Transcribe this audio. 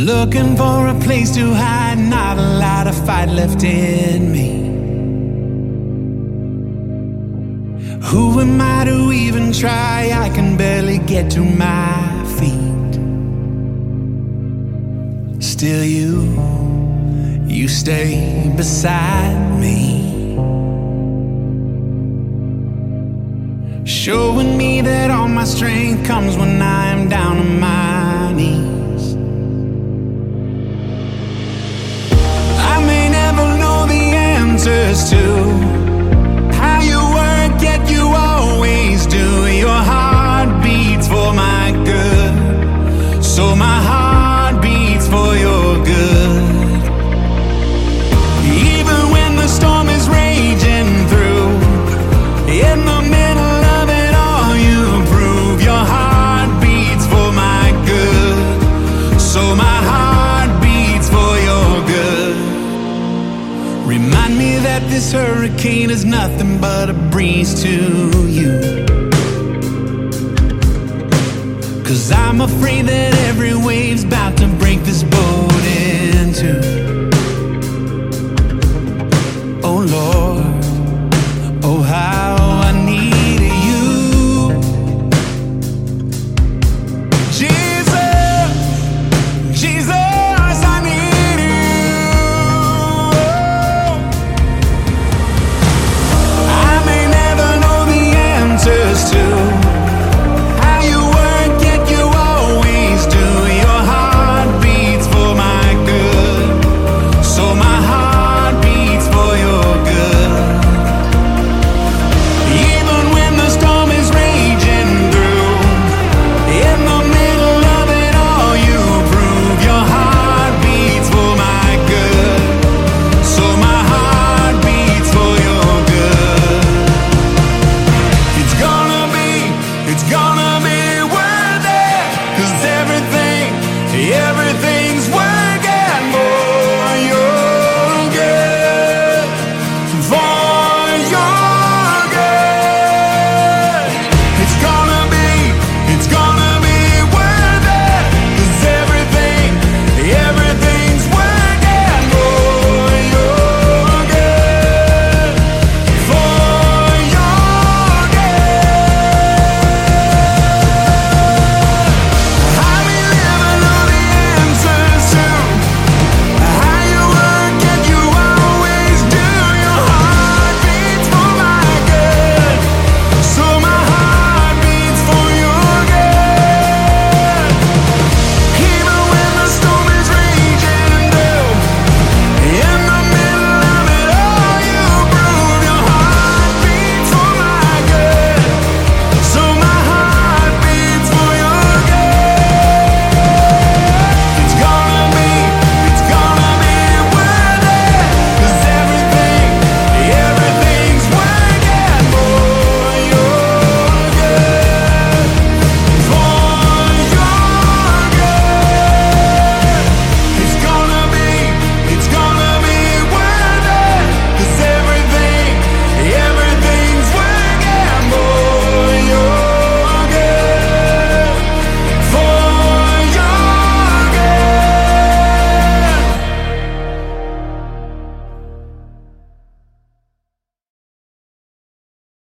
Looking for a place to hide, not a lot of fight left in me. Who am I to even try? I can barely get to my feet. Still you stay beside me, showing me that all my strength comes when I'm down on my knees. I may never know the answers to how you work, yet you always do. Your heart beats for my good, so my heart beats for your good. Even when the storm is raging through, in the middle of it all you prove your heart beats for my good, so my heart beats for your good. Remind me that this hurricane is nothing but a breeze to you, 'cause I'm afraid that every wave's about to break this boat in two. Oh Lord,